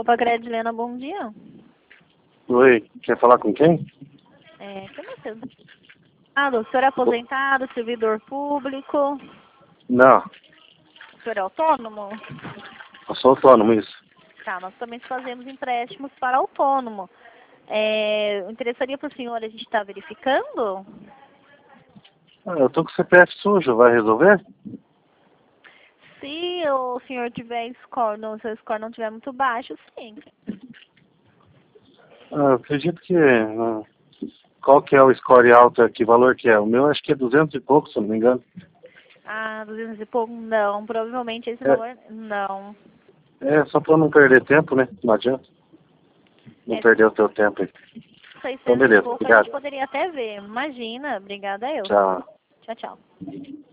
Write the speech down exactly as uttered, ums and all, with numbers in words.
Copa Credilena, bom dia. Oi, quer falar com quem? É, que é seu? Ah, o senhor é aposentado, servidor público? Não, O senhor é autônomo? eu sou autônomo, isso. Tá, nós também fazemos empréstimos para autônomo. É, interessaria para o senhor a gente estar verificando? Ah, eu tô com o C P F sujo, vai resolver? Se o senhor tiver score, não, seu score não tiver muito baixo, sim. Ah, eu acredito que... ah, qual que é o score alto, que valor que é? O meu acho que é duzentos e pouco, se eu não me engano. Ah, duzentos e pouco? Não, provavelmente esse É, valor, não. é só pra não perder tempo, né? Não adianta. Não É, perder o teu tempo aí. Então, seiscentos e beleza, pouco a obrigado. gente poderia até ver. Imagina, obrigada eu. Tchau. Tchau, tchau.